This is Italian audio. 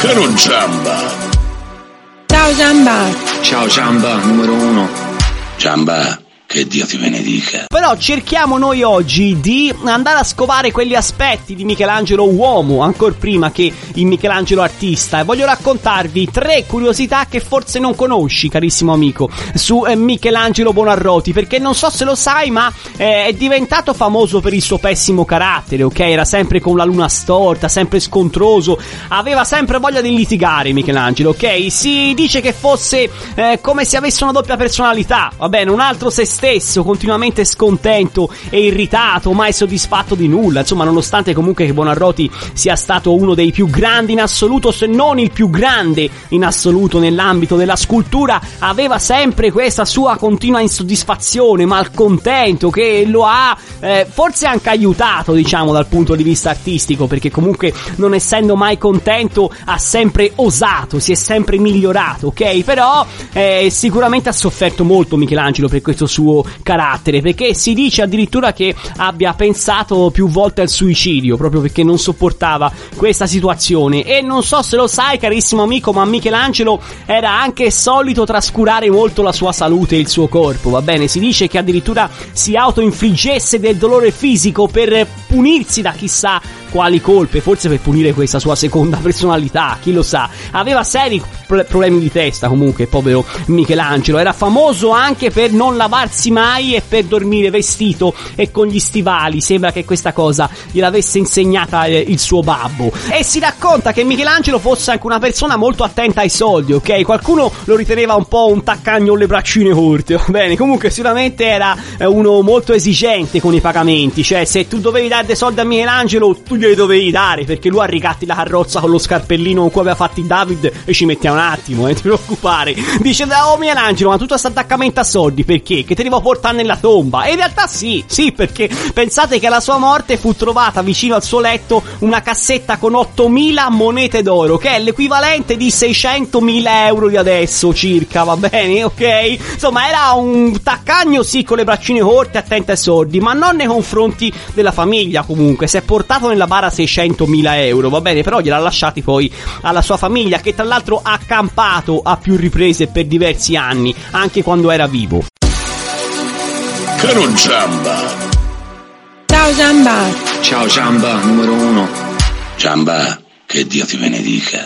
Che non Giamba. Ciao Giamba. Ciao Giamba, numero 1. Giamba, che Dio ti benedica. Però cerchiamo noi oggi di andare a scovare quegli aspetti di Michelangelo uomo, ancor prima che il Michelangelo artista, e voglio raccontarvi 3 curiosità che forse non conosci, carissimo amico, su Michelangelo Buonarroti, perché non so se lo sai, ma è diventato famoso per il suo pessimo carattere, ok? Era sempre con la luna storta, sempre scontroso, aveva sempre voglia di litigare Michelangelo, ok? Si dice che fosse come se avesse una doppia personalità, va bene, un altro se stesso, continuamente scontento e irritato, mai soddisfatto di nulla. Insomma, nonostante comunque che Buonarroti sia stato uno dei più grandi in assoluto, se non il più grande in assoluto nell'ambito della scultura, aveva sempre questa sua continua insoddisfazione, malcontento, che lo ha forse anche aiutato, diciamo, dal punto di vista artistico, perché comunque, non essendo mai contento, ha sempre osato, si è sempre migliorato, ok? Però sicuramente ha sofferto molto Michelangelo per questo suo carattere, perché si dice addirittura che abbia pensato più volte al suicidio, proprio perché non sopportava questa situazione. E non so se lo sai, carissimo amico, ma Michelangelo era anche solito trascurare molto la sua salute e il suo corpo, va bene? Si dice che addirittura si autoinfliggesse del dolore fisico per punirsi da chissà quali colpe, forse per punire questa sua seconda personalità, chi lo sa. Aveva seri problemi di testa comunque, povero Michelangelo. Era famoso anche per non lavarsi mai e per dormire vestito e con gli stivali. Sembra che questa cosa gliel'avesse insegnata il suo babbo. E si racconta che Michelangelo fosse anche una persona molto attenta ai soldi, ok? Qualcuno lo riteneva un po' un taccagno alle braccine corte, va bene? Comunque sicuramente era uno molto esigente con i pagamenti, cioè se tu dovevi dare dei soldi a Michelangelo, tu glieli dovevi dare, perché lui a ricatti la carrozza con lo scarpellino con cui aveva fatti David e ci metteva un attimo, non ti preoccupare. Dice: oh Michelangelo, ma tutto questo attaccamento a soldi perché? Che te li devo portare nella tomba? E in realtà sì, perché pensate che alla sua morte fu trovata vicino al suo letto una cassetta con 8.000 monete d'oro, che è l'equivalente di 600.000 euro di adesso circa, va bene, ok? Insomma, era un taccagno sì, con le braccine corte, attento ai soldi, ma non nei confronti della famiglia. Comunque si è portato nella bara 600.000 euro, va bene, però gliel'ha lasciati poi alla sua famiglia, che tra l'altro ha campato a più riprese per diversi anni, anche quando era vivo. Che non Giamba. Ciao Giamba. Ciao Giamba, numero 1. Giamba, che Dio ti benedica.